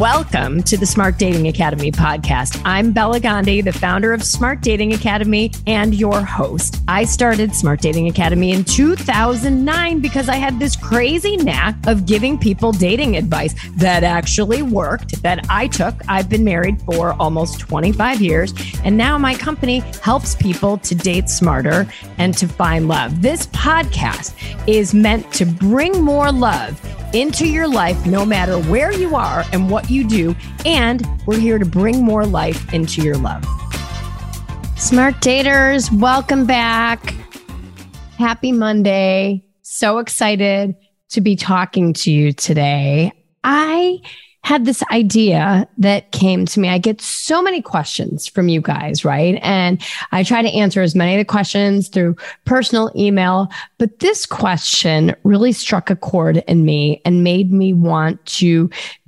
Welcome to the Smart Dating Academy podcast. I'm Bella Gandhi, the founder of Smart Dating Academy and your host. I started Smart Dating Academy in 2009 because I had this crazy knack of giving people dating advice that actually worked, that I took. I've been married for almost 25 years, and now my company helps people to date smarter and to find love. This podcast is meant to bring more love into your life, no matter where you are and what you do. And we're here to bring more life into your love. Smart daters, welcome back. Happy Monday. So excited to be talking to you today. I had this idea that came to me. I get so many questions from you guys, right? And I try to answer as many of the questions through personal email, but this question really struck a chord in me and made me want to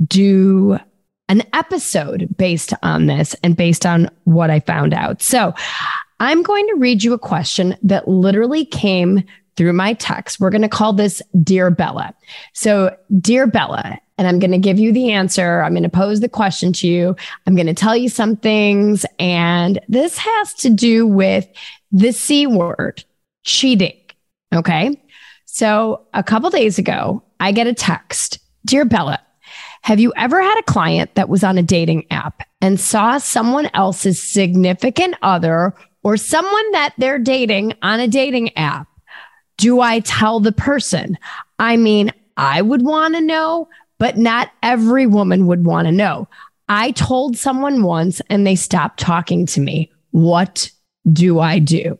do an episode based on this and based on what I found out. So I'm going to read you a question that literally came through my text. We're going to call this Dear Bella. So Dear Bella, and I'm going to give you the answer. I'm going to pose the question to you. I'm going to tell you some things. And this has to do with the C word, cheating. Okay. So a couple days ago, I get a text. Dear Bella, have you ever had a client that was on a dating app and saw someone else's significant other or someone that they're dating on a dating app? Do I tell the person? I mean, I would want to know, but not every woman would want to know. I told someone once and they stopped talking to me. What do I do?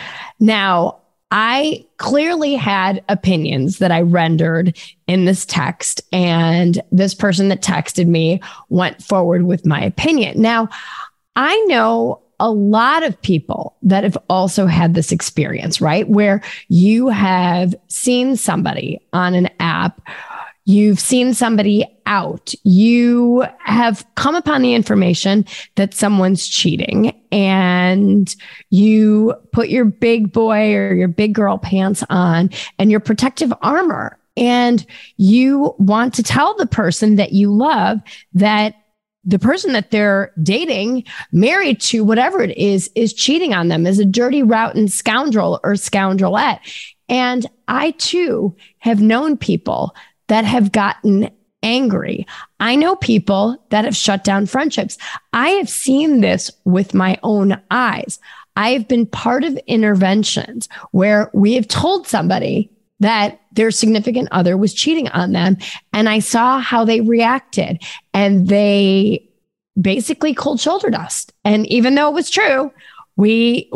Now, I clearly had opinions that I rendered in this text, and this person that texted me went forward with my opinion. Now, I know a lot of people that have also had this experience, right? Where you have seen somebody on an app, you've seen somebody out, you have come upon the information that someone's cheating, and you put your big boy or your big girl pants on and your protective armor, and you want to tell the person that you love that the person that they're dating, married to, whatever it is cheating on them, is a dirty, rotten scoundrel or scoundrelette. And I too have known people that have gotten angry. I know people that have shut down friendships. I have seen this with my own eyes. I have been part of interventions where we have told somebody that their significant other was cheating on them. And I saw how they reacted, and they basically cold shouldered us. And even though it was true, we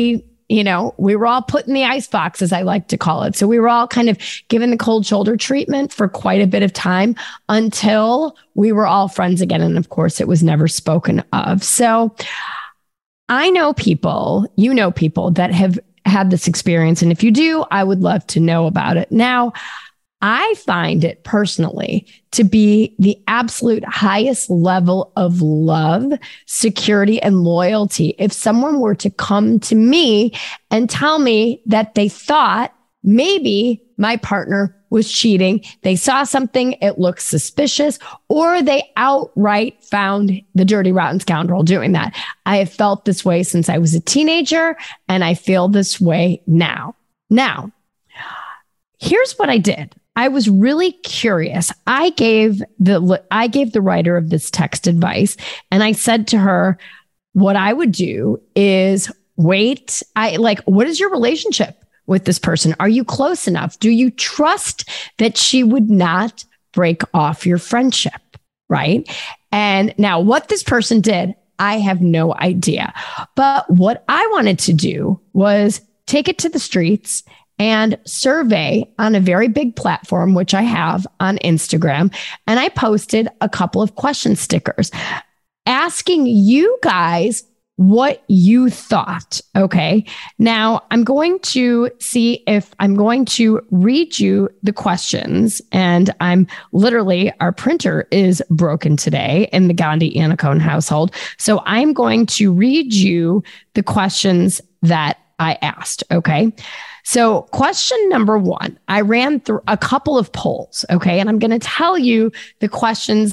were all put in the icebox, as I like to call it. So we were all kind of given the cold shoulder treatment for quite a bit of time until we were all friends again. And of course, it was never spoken of. So I know people, you know people that have had this experience. And if you do, I would love to know about it. Now, I find it personally to be the absolute highest level of love, security, and loyalty if someone were to come to me and tell me that they thought maybe my partner was cheating. They saw something, it looked suspicious, or they outright found the dirty, rotten scoundrel doing that. I have felt this way since I was a teenager, and I feel this way now. Now, here's what I did. I was really curious. I gave the writer of this text advice, and I said to her, what I would do is wait. What is your relationship with this person? Are you close enough? Do you trust that she would not break off your friendship? Right. And now what this person did, I have no idea. But what I wanted to do was take it to the streets and survey on a very big platform, which I have on Instagram. And I posted a couple of question stickers asking you guys what you thought. Okay. Now I'm going to see if I'm going to read you the questions, and our printer is broken today in the Gandhi Anacone household. So I'm going to read you the questions that I asked. Okay. So question number one, I ran through a couple of polls. Okay. And I'm going to tell you the questions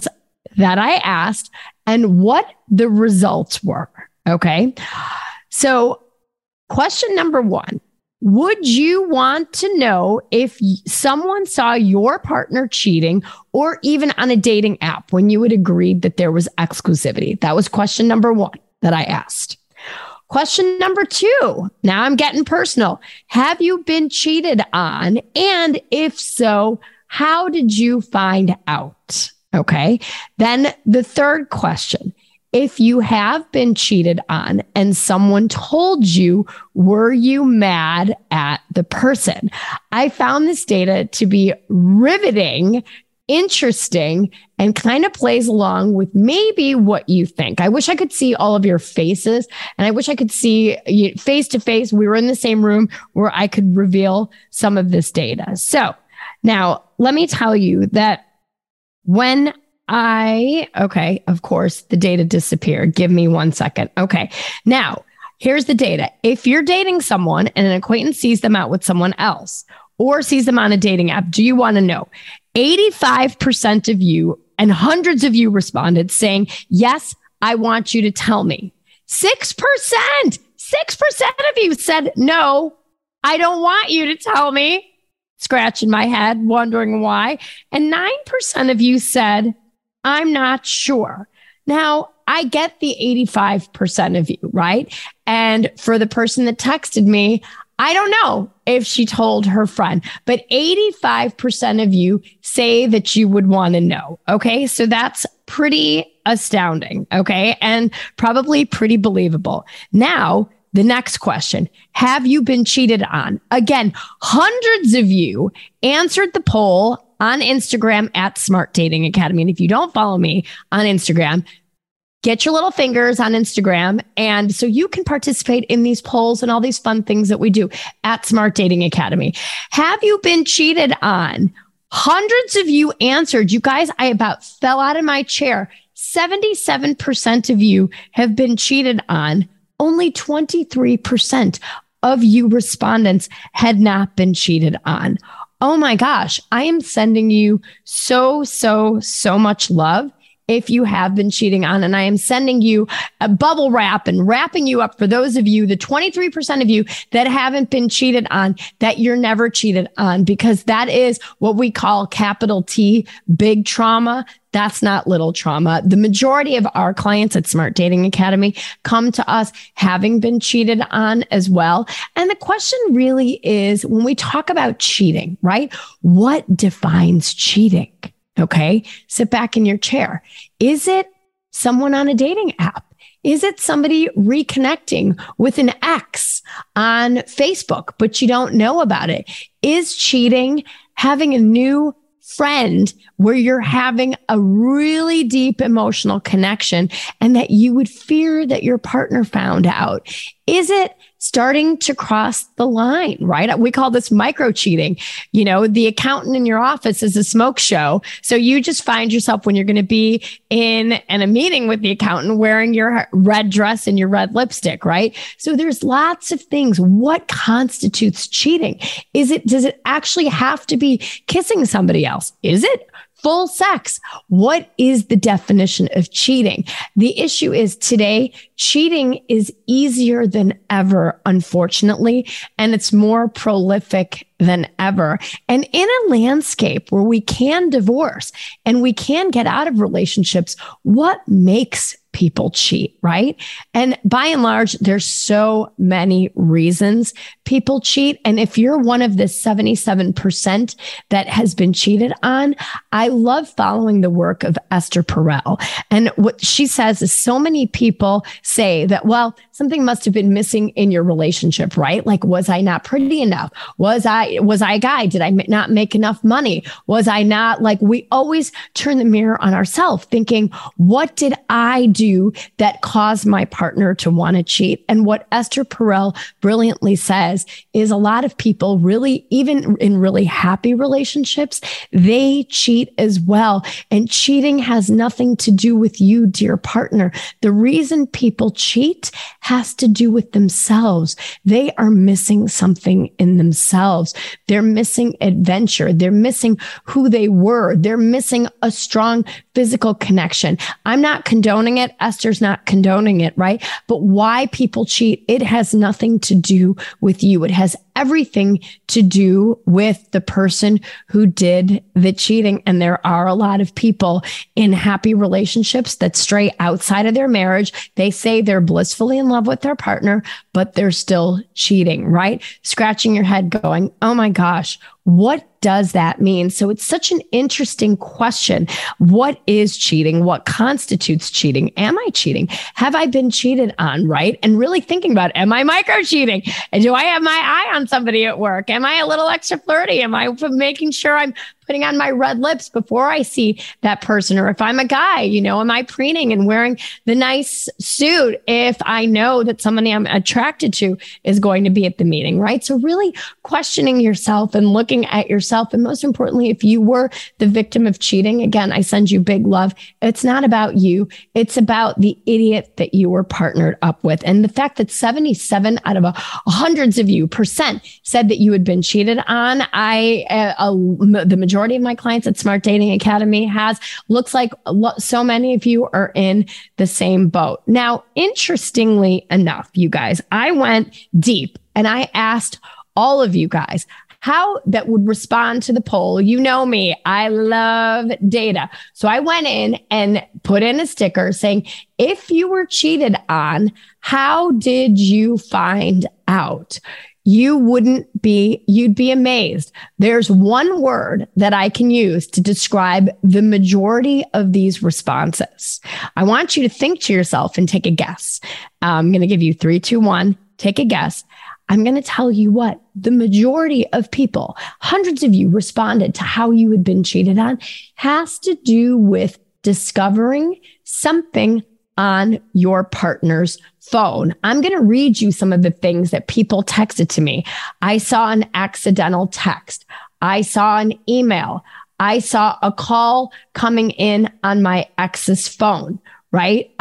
that I asked and what the results were. Okay. So, question number 1. Would you want to know if someone saw your partner cheating or even on a dating app when you had agreed that there was exclusivity? That was question number 1 that I asked. Question number 2. Now I'm getting personal. Have you been cheated on? And if so, how did you find out? Okay. Then the third question. If you have been cheated on and someone told you, were you mad at the person? I found this data to be riveting, interesting, and kind of plays along with maybe what you think. I wish I could see all of your faces, and I wish I could see you face to face. We were in the same room where I could reveal some of this data. So now let me tell you that when of course, the data disappeared. Give me 1 second. Okay. Now, here's the data. If you're dating someone and an acquaintance sees them out with someone else or sees them on a dating app, do you want to know? 85% of you and hundreds of you responded saying, yes, I want you to tell me. 6% of you said, no, I don't want you to tell me. Scratching my head, wondering why. And 9% of you said, I'm not sure. Now, I get the 85% of you, right? And for the person that texted me, I don't know if she told her friend, but 85% of you say that you would want to know. Okay. So that's pretty astounding. Okay. And probably pretty believable. Now, the next question, have you been cheated on? Again, hundreds of you answered the poll on Instagram at Smart Dating Academy. And if you don't follow me on Instagram, get your little fingers on Instagram. And so you can participate in these polls and all these fun things that we do at Smart Dating Academy. Have you been cheated on? Hundreds of you answered. You guys, I about fell out of my chair. 77% of you have been cheated on. Only 23% of you respondents had not been cheated on. Oh my gosh, I am sending you so much love if you have been cheating on. And I am sending you a bubble wrap and wrapping you up for those of you, the 23% of you that haven't been cheated on, that you're never cheated on, because that is what we call capital T, big trauma. That's not little trauma. The majority of our clients at Smart Dating Academy come to us having been cheated on as well. And the question really is, when we talk about cheating, right? What defines cheating? Okay. Sit back in your chair. Is it someone on a dating app? Is it somebody reconnecting with an ex on Facebook, but you don't know about it? Is cheating having a new friend where you're having a really deep emotional connection and that you would fear that your partner found out? Is it starting to cross the line, right? We call this micro cheating. You know, the accountant in your office is a smoke show. So you just find yourself when you're going to be in a meeting with the accountant wearing your red dress and your red lipstick, right? So there's lots of things. What constitutes cheating? Does it actually have to be kissing somebody else? Is it full sex? What is the definition of cheating? The issue is today, cheating is easier than ever, unfortunately, and it's more prolific than ever. And in a landscape where we can divorce and we can get out of relationships, what makes people cheat, right? And by and large, there's so many reasons people cheat. And if you're one of the 77% that has been cheated on, I love following the work of Esther Perel. And what she says is so many people say that, well, something must have been missing in your relationship, right? Like, was I not pretty enough? Was I a guy? Did I not make enough money? Was I not like, we always turn the mirror on ourselves thinking, what did I do that caused my partner to want to cheat? And what Esther Perel brilliantly says is a lot of people really, even in really happy relationships, they cheat as well. And cheating has nothing to do with you, dear partner. The reason people cheat has to do with themselves. They are missing something in themselves. They're missing adventure. They're missing who they were. They're missing a strong physical connection. I'm not condoning it. Esther's not condoning it, right? But why people cheat, it has nothing to do with you. It has everything to do with the person who did the cheating. And there are a lot of people in happy relationships that stray outside of their marriage. They say they're blissfully in love with their partner, but they're still cheating, right? Scratching your head going, oh my gosh, what does that mean? So it's such an interesting question. What is cheating? What constitutes cheating? Am I cheating? Have I been cheated on, right? And really thinking about, am I micro cheating? And do I have my eye on somebody at work? Am I a little extra flirty? Am I making sure I'm putting on my red lips before I see that person? Or if I'm a guy, am I preening and wearing the nice suit if I know that somebody I'm attracted to is going to be at the meeting, right? So really questioning yourself and looking at yourself. And most importantly, if you were the victim of cheating, again, I send you big love. It's not about you. It's about the idiot that you were partnered up with. And the fact that 77 out of hundreds of you percent said that you had been cheated on. The majority of my clients at Smart Dating Academy looks like so many of you are in the same boat. Now, interestingly enough, you guys, I went deep and I asked all of you guys how that would respond to the poll. You know me, I love data. So I went in and put in a sticker saying, if you were cheated on, how did you find out? You'd be amazed. There's one word that I can use to describe the majority of these responses. I want you to think to yourself and take a guess. I'm going to give you 3, 2, 1. Take a guess. I'm going to tell you what the majority of people, hundreds of you responded to how you had been cheated on, has to do with discovering something on your partner's phone. I'm going to read you some of the things that people texted to me. I saw an accidental text. I saw an email. I saw a call coming in on my ex's phone, right?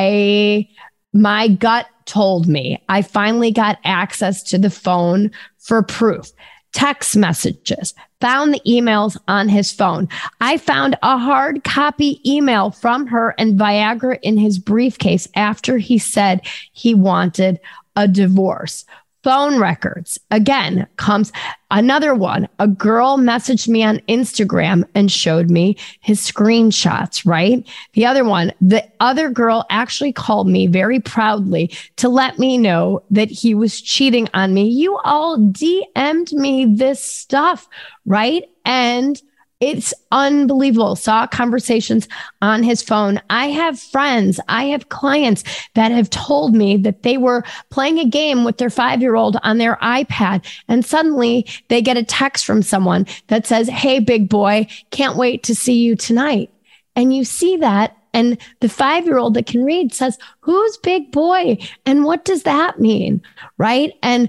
My gut told me. I finally got access to the phone for proof. Text messages, found the emails on his phone. I found a hard copy email from her and Viagra in his briefcase after he said he wanted a divorce. Phone records. Again, comes another one. A girl messaged me on Instagram and showed me his screenshots, right? The other one, the other girl actually called me very proudly to let me know that he was cheating on me. You all DM'd me this stuff, right? And it's unbelievable. Saw conversations on his phone. I have friends, I have clients that have told me that they were playing a game with their 5-year-old on their iPad, and suddenly they get a text from someone that says, "Hey, big boy, can't wait to see you tonight." And you see that, and the 5-year-old that can read says, "Who's big boy? And what does that mean?" Right? And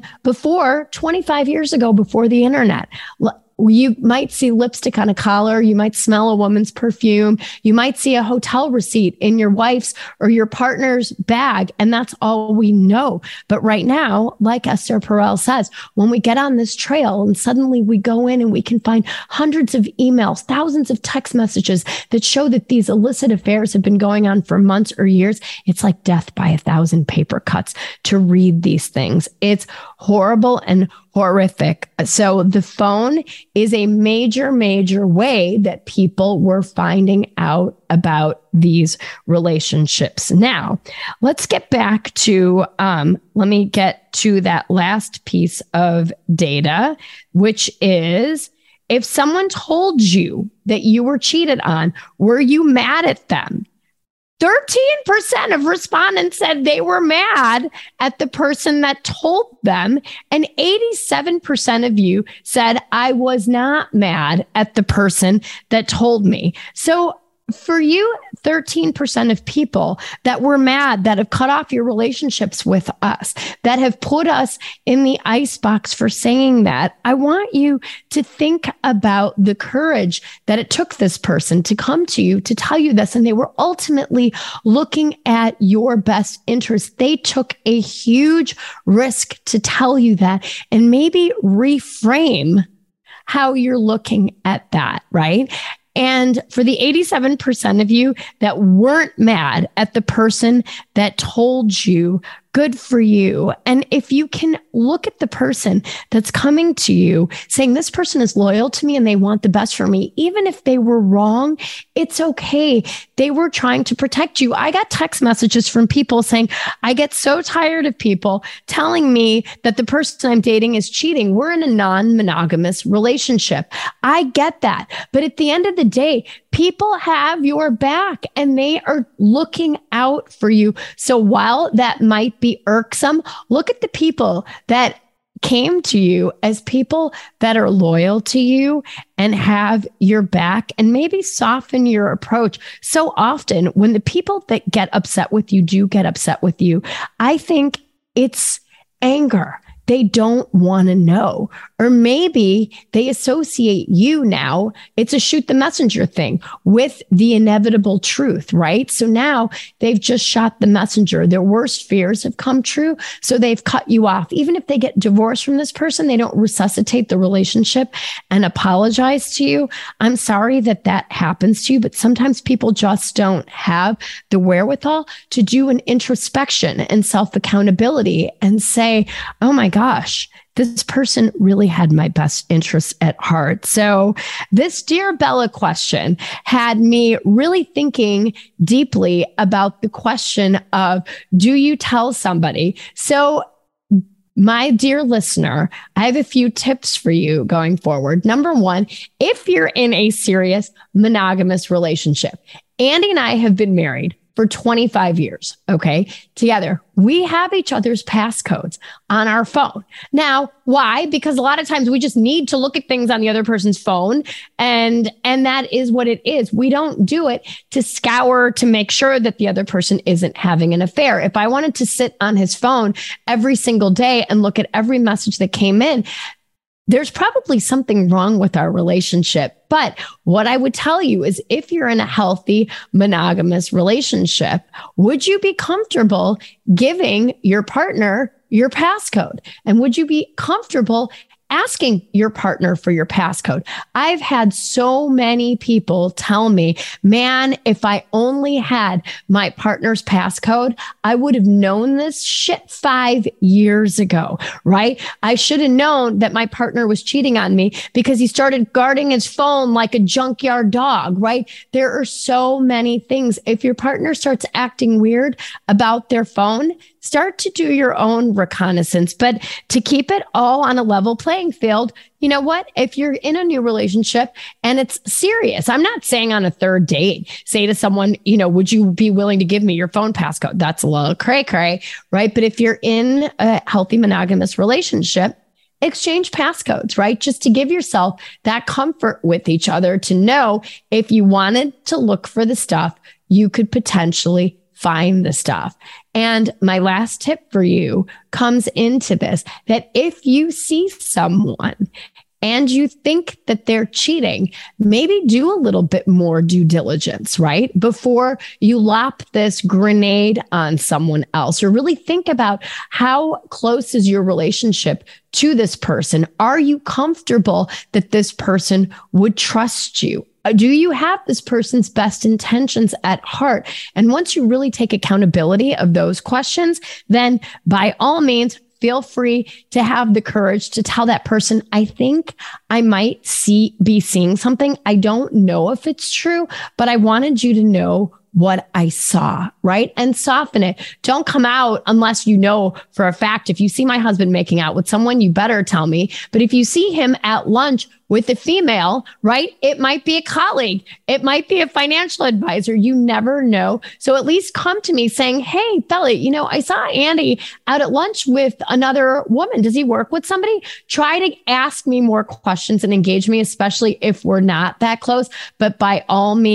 25 years ago, before the internet, you might see lipstick on a collar. You might smell a woman's perfume. You might see a hotel receipt in your wife's or your partner's bag. And that's all we know. But right now, like Esther Perel says, when we get on this trail and suddenly we go in and we can find hundreds of emails, thousands of text messages that show that these illicit affairs have been going on for months or years, it's like death by 1,000 paper cuts to read these things. It's horrible and horrific. So the phone is a major, major way that people were finding out about these relationships. Now, let's get back to, let me get to that last piece of data, which is, if someone told you that you were cheated on, were you mad at them? 13% of respondents said they were mad at the person that told them. And 87% of you said, I was not mad at the person that told me. So for you, 13% of people that were mad, that have cut off your relationships with us, that have put us in the icebox for saying that, I want you to think about the courage that it took this person to come to you to tell you this. And they were ultimately looking at your best interest. They took a huge risk to tell you that, and maybe reframe how you're looking at that, right? And for the 87% of you that weren't mad at the person that told you, good for you. And if you can look at the person that's coming to you saying, this person is loyal to me and they want the best for me, even if they were wrong, it's okay. They were trying to protect you. I got text messages from people saying, I get so tired of people telling me that the person I'm dating is cheating. We're in a non-monogamous relationship. I get that. But at the end of the day, people have your back and they are looking out for you. So while that might be irksome, look at the people that came to you as people that are loyal to you and have your back, and maybe soften your approach. So often when the people that get upset with you do get upset with you, I think it's anger. They don't want to know. Or maybe they associate you now, it's a shoot the messenger thing, with the inevitable truth, right? So now they've just shot the messenger. Their worst fears have come true. So they've cut you off. Even if they get divorced from this person, they don't resuscitate the relationship and apologize to you. I'm sorry that that happens to you, but sometimes people just don't have the wherewithal to do an introspection and self-accountability and say, oh my gosh, this person really had my best interests at heart. So this Dear Bella question had me really thinking deeply about the question of, do you tell somebody? So my dear listener, I have a few tips for you going forward. Number one, if you're in a serious monogamous relationship, Andy and I have been married for 25 years, okay, together. We have each other's passcodes on our phone. Now, why? Because a lot of times we just need to look at things on the other person's phone, and that is what it is. We don't do it to scour to make sure that the other person isn't having an affair. If I wanted to sit on his phone every single day and look at every message that came in, there's probably something wrong with our relationship. But what I would tell you is, if you're in a healthy monogamous relationship, would you be comfortable giving your partner your passcode? And would you be comfortable asking your partner for your passcode? I've had so many people tell me, man, if I only had my partner's passcode, I would have known this shit 5 years ago, right? I should have known that my partner was cheating on me because he started guarding his phone like a junkyard dog, right? There are so many things. If your partner starts acting weird about their phone, start to do your own reconnaissance. But to keep it all on a level playing field, you know what? If you're in a new relationship and it's serious, I'm not saying on a third date, say to someone, would you be willing to give me your phone passcode? That's a little cray-cray, right? But if you're in a healthy monogamous relationship, exchange passcodes, right? Just to give yourself that comfort with each other, to know if you wanted to look for the stuff, you could potentially find the stuff. And my last tip for you comes into this, that if you see someone and you think that they're cheating, maybe do a little bit more due diligence, right? Before you lop this grenade on someone else, or really think about, how close is your relationship to this person? Are you comfortable that this person would trust you? Do you have this person's best intentions at heart? And once you really take accountability of those questions, then by all means, feel free to have the courage to tell that person, I think I might be seeing something. I don't know if it's true, but I wanted you to know what I saw, right? And soften it. Don't come out unless you know for a fact. If you see my husband making out with someone, you better tell me. But if you see him at lunch with a female, right? It might be a colleague. It might be a financial advisor. You never know. So at least come to me saying, hey, Bella, I saw Andy out at lunch with another woman. Does he work with somebody? Try to ask me more questions and engage me, especially if we're not that close. But by all means,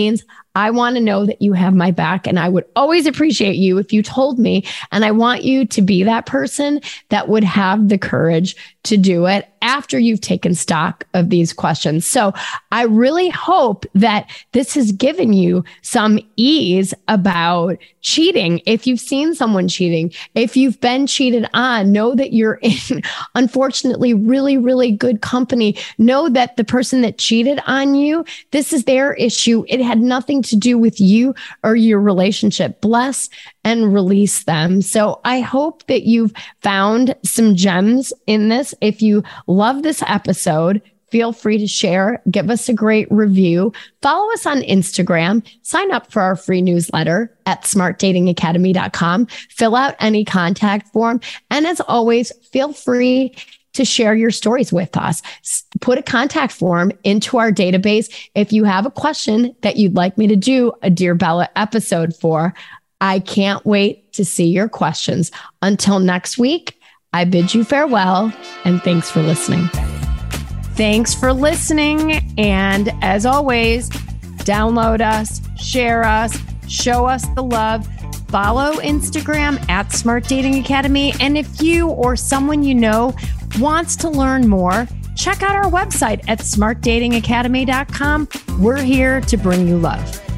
I want to know that you have my back, and I would always appreciate you if you told me. And I want you to be that person that would have the courage to do it after you've taken stock of these questions. So I really hope that this has given you some ease about cheating. If you've seen someone cheating, if you've been cheated on, know that you're in, unfortunately, really, really good company. Know that the person that cheated on you, this is their issue. It had nothing to do with you or your relationship. Bless and release them. So I hope that you've found some gems in this. If you love this episode, feel free to share, give us a great review, follow us on Instagram, sign up for our free newsletter at smartdatingacademy.com, fill out any contact form. And as always, feel free to share your stories with us. Put a contact form into our database. If you have a question that you'd like me to do a Dear Bella episode for, I can't wait to see your questions. Until next week, I bid you farewell and thanks for listening. Thanks for listening. And as always, download us, share us, show us the love. Follow Instagram at Smart Dating Academy. And if you or someone you know wants to learn more, check out our website at smartdatingacademy.com. We're here to bring you love.